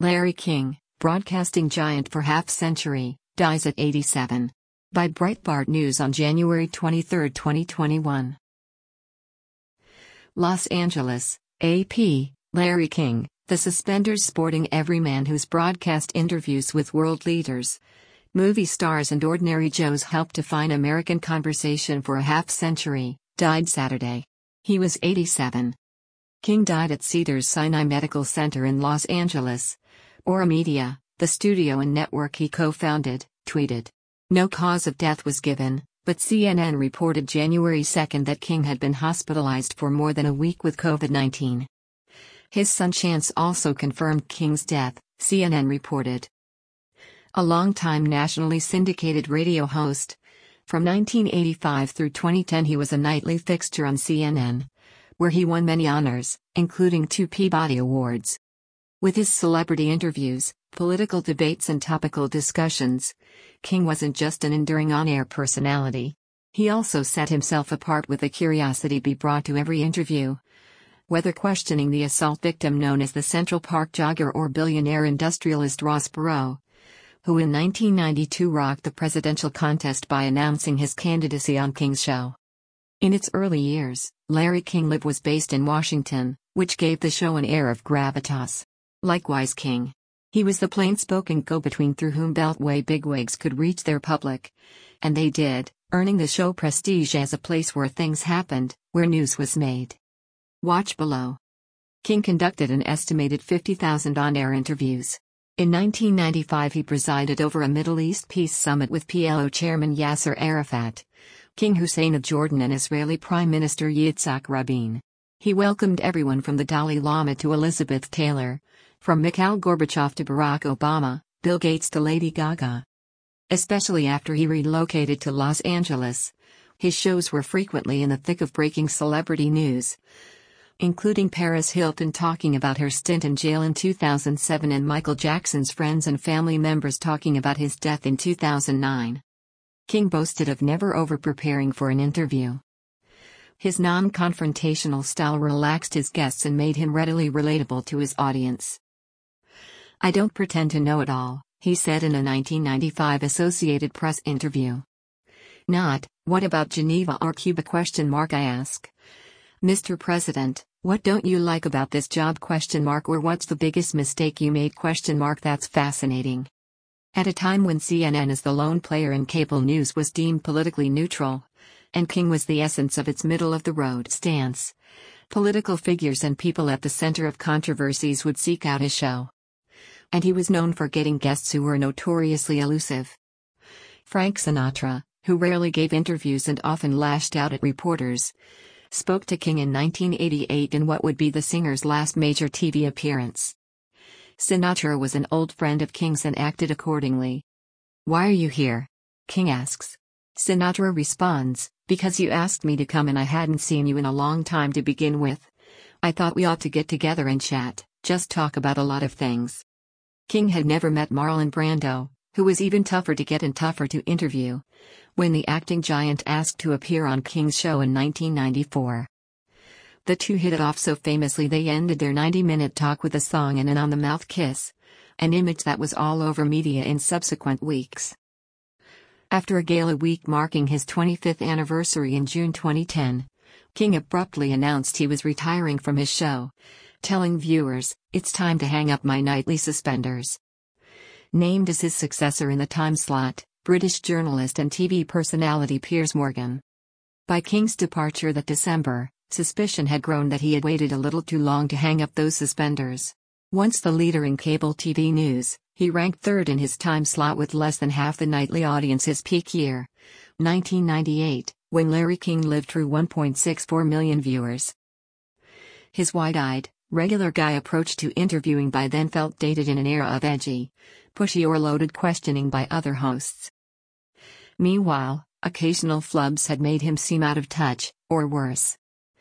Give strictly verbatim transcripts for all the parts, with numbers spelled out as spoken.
Larry King, broadcasting giant for half-century, dies at eighty-seven. By Breitbart News on January twenty-third, twenty twenty-one. Los Angeles, A P, Larry King, the suspenders sporting everyman whose broadcast interviews with world leaders, movie stars and ordinary Joes helped define American conversation for a half-century, died Saturday. He was eighty-seven. King died at Cedars-Sinai Medical Center in Los Angeles. Aura Media, the studio and network he co-founded, tweeted. No cause of death was given, but C N N reported January second that King had been hospitalized for more than a week with COVID nineteen. His son Chance also confirmed King's death, C N N reported. A longtime nationally syndicated radio host. From nineteen eighty-five through twenty ten he was a nightly fixture on C N N, where he won many honors, including two Peabody Awards. With his celebrity interviews, political debates and topical discussions, King wasn't just an enduring on-air personality. He also set himself apart with a curiosity be brought to every interview. Whether questioning the assault victim known as the Central Park jogger or billionaire industrialist Ross Perot, who in nineteen ninety-two rocked the presidential contest by announcing his candidacy on King's show. In its early years, Larry King Live was based in Washington, which gave the show an air of gravitas. Likewise King. He was the plain-spoken go-between through whom Beltway bigwigs could reach their public. And they did, earning the show prestige as a place where things happened, where news was made. Watch below. King conducted an estimated fifty thousand on-air interviews. In nineteen ninety-five he presided over a Middle East peace summit with P L O chairman Yasser Arafat, King Hussein of Jordan and Israeli Prime Minister Yitzhak Rabin. He welcomed everyone from the Dalai Lama to Elizabeth Taylor, from Mikhail Gorbachev to Barack Obama, Bill Gates to Lady Gaga. Especially after he relocated to Los Angeles, his shows were frequently in the thick of breaking celebrity news, including Paris Hilton talking about her stint in jail in two thousand seven and Michael Jackson's friends and family members talking about his death in two thousand nine. King boasted of never over-preparing for an interview. His non-confrontational style relaxed his guests and made him readily relatable to his audience. "I don't pretend to know it all," he said in a nineteen ninety-five Associated Press interview. Not, "What about Geneva or Cuba question mark I ask. Mister President, what don't you like about this job question mark or what's the biggest mistake you made question mark That's fascinating." At a time when C N N as the lone player in cable news was deemed politically neutral, and King was the essence of its middle-of-the-road stance, political figures and people at the center of controversies would seek out his show. And he was known for getting guests who were notoriously elusive. Frank Sinatra, who rarely gave interviews and often lashed out at reporters, spoke to King in nineteen eighty-eight in what would be the singer's last major T V appearance. Sinatra was an old friend of King's and acted accordingly. "Why are you here?" King asks. Sinatra responds, "Because you asked me to come and I hadn't seen you in a long time to begin with. I thought we ought to get together and chat, just talk about a lot of things." King had never met Marlon Brando, who was even tougher to get and tougher to interview, when the acting giant asked to appear on King's show in nineteen ninety-four. The two hit it off so famously they ended their ninety-minute talk with a song and an on-the-mouth kiss, an image that was all over media in subsequent weeks. After a gala week marking his twenty-fifth anniversary in June twenty ten, King abruptly announced he was retiring from his show, telling viewers, "It's time to hang up my nightly suspenders." Named as his successor in the time slot, British journalist and T V personality Piers Morgan. By King's departure that December, suspicion had grown that he had waited a little too long to hang up those suspenders. Once the leader in cable T V news, he ranked third in his time slot with less than half the nightly audience his peak year, nineteen ninety-eight, when Larry King lived through one point six four million viewers. His wide-eyed, regular guy approach to interviewing by then felt dated in an era of edgy, pushy or loaded questioning by other hosts. Meanwhile, occasional flubs had made him seem out of touch, or worse.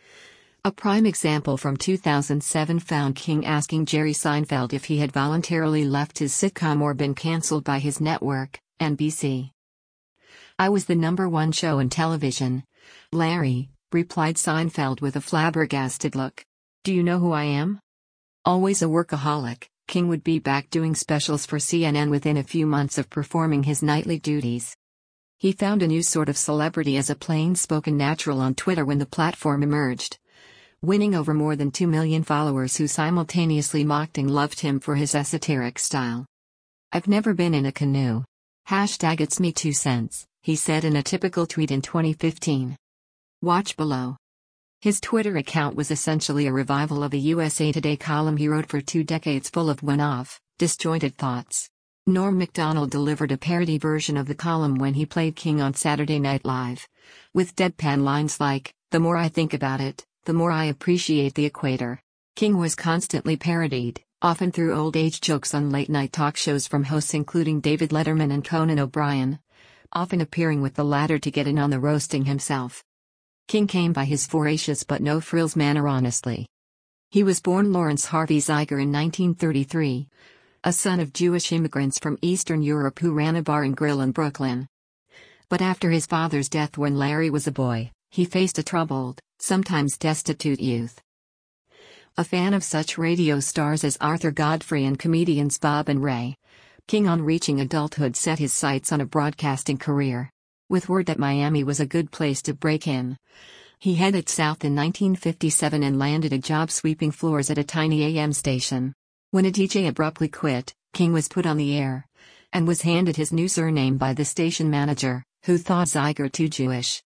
A prime example from two thousand seven found King asking Jerry Seinfeld if he had voluntarily left his sitcom or been cancelled by his network, N B C. "I was the number one show in television, Larry," replied Seinfeld with a flabbergasted look. "Do you know who I am? Always a workaholic, King would be back doing specials for C N N within a few months of performing his nightly duties. He found a new sort of celebrity as a plain-spoken natural on Twitter when the platform emerged, winning over more than two million followers who simultaneously mocked and loved him for his esoteric style. "I've never been in a canoe. Hashtag it's me two cents," he said in a typical tweet in twenty fifteen. Watch below. His Twitter account was essentially a revival of a U S A Today column he wrote for two decades full of one-off, disjointed thoughts. Norm Macdonald delivered a parody version of the column when he played King on Saturday Night Live, with deadpan lines like, "The more I think about it, the more I appreciate the equator." King was constantly parodied, often through old age jokes on late-night talk shows from hosts including David Letterman and Conan O'Brien, often appearing with the latter to get in on the roasting himself. King came by his voracious but no-frills manner honestly. He was born Lawrence Harvey Zeiger in nineteen thirty-three, a son of Jewish immigrants from Eastern Europe who ran a bar and grill in Brooklyn. But after his father's death when Larry was a boy, he faced a troubled, sometimes destitute youth. A fan of such radio stars as Arthur Godfrey and comedians Bob and Ray, King on reaching adulthood set his sights on a broadcasting career. With word that Miami was a good place to break in, he headed south in nineteen fifty-seven and landed a job sweeping floors at a tiny A M station. When a D J abruptly quit, King was put on the air, and was handed his new surname by the station manager, who thought Zeiger too Jewish.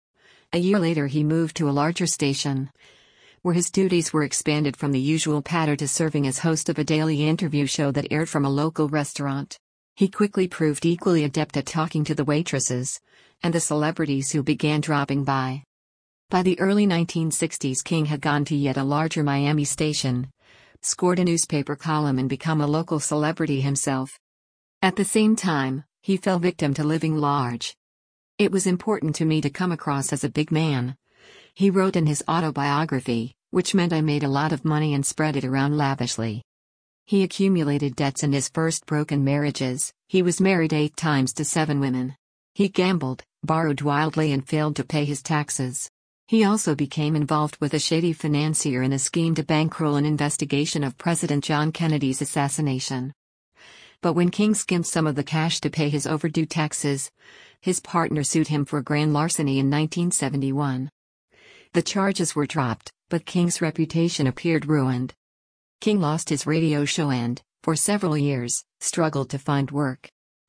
A year later he moved to a larger station, where his duties were expanded from the usual patter to serving as host of a daily interview show that aired from a local restaurant. He quickly proved equally adept at talking to the waitresses and the celebrities who began dropping by. By the early nineteen sixties, King had gone to yet a larger Miami station, scored a newspaper column and become a local celebrity himself. At the same time, he fell victim to living large. "It was important to me to come across as a big man," he wrote in his autobiography, "which meant I made a lot of money and spread it around lavishly." He accumulated debts in his first broken marriages. He was married eight times to seven women. He gambled, borrowed wildly and failed to pay his taxes. He also became involved with a shady financier in a scheme to bankroll an investigation of President John Kennedy's assassination. But when King skimmed some of the cash to pay his overdue taxes, his partner sued him for grand larceny in nineteen seventy-one. The charges were dropped, but King's reputation appeared ruined. King lost his radio show and, for several years, struggled to find work.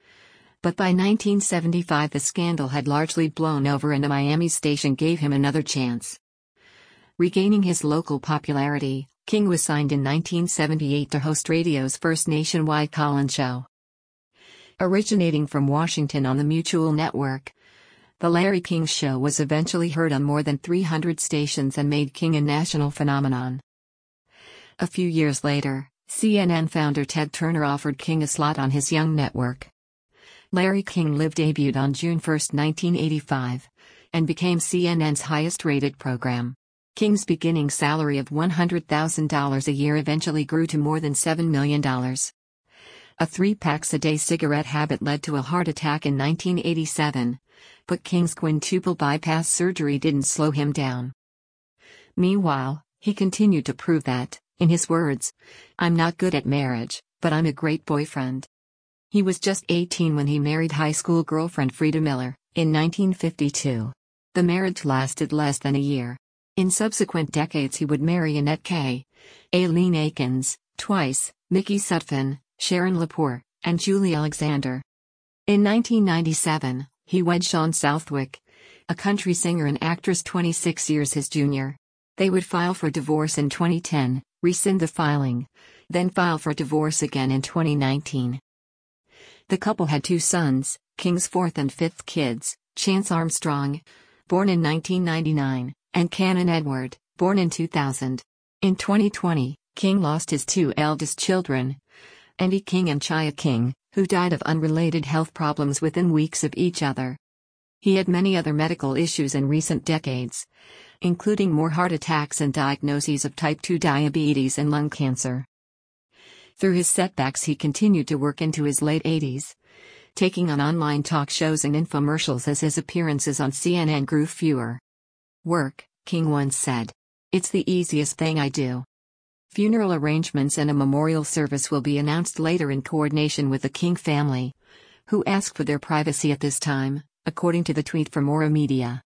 But by nineteen seventy-five the scandal had largely blown over and a Miami station gave him another chance. Regaining his local popularity, King was signed in nineteen seventy-eight to host radio's first nationwide call-in show. Originating from Washington on the Mutual Network, The Larry King Show was eventually heard on more than three hundred stations and made King a national phenomenon. A few years later, C N N founder Ted Turner offered King a slot on his young network. Larry King Live debuted on June first, nineteen eighty-five, and became C N N's highest-rated program. King's beginning salary of one hundred thousand dollars a year eventually grew to more than seven million dollars. A three-packs-a-day cigarette habit led to a heart attack in nineteen eighty-seven, but King's quintuple bypass surgery didn't slow him down. Meanwhile, he continued to prove that, in his words, "I'm not good at marriage, but I'm a great boyfriend." He was just eighteen when he married high school girlfriend Frida Miller, in nineteen fifty-two. The marriage lasted less than a year. In subsequent decades he would marry Annette K., Aileen Akins, twice, Mickey Sutphin, Sharon Lepore, and Julie Alexander. In nineteen ninety-seven, he wed Shawn Southwick, a country singer and actress twenty-six years his junior. They would file for divorce in twenty ten, rescind the filing, then file for divorce again in twenty nineteen. The couple had two sons, King's fourth and fifth kids, Chance Armstrong, born in nineteen ninety-nine, and Cannon Edward, born in two thousand. In twenty twenty, King lost his two eldest children, Andy King and Chaya King, who died of unrelated health problems within weeks of each other. He had many other medical issues in recent decades, including more heart attacks and diagnoses of type two diabetes and lung cancer. Through his setbacks he continued to work into his late eighties, taking on online talk shows and infomercials as his appearances on C N N grew fewer. "Work," King once said. "It's the easiest thing I do." Funeral arrangements and a memorial service will be announced later in coordination with the King family, who ask for their privacy at this time, according to the tweet from Aura Media.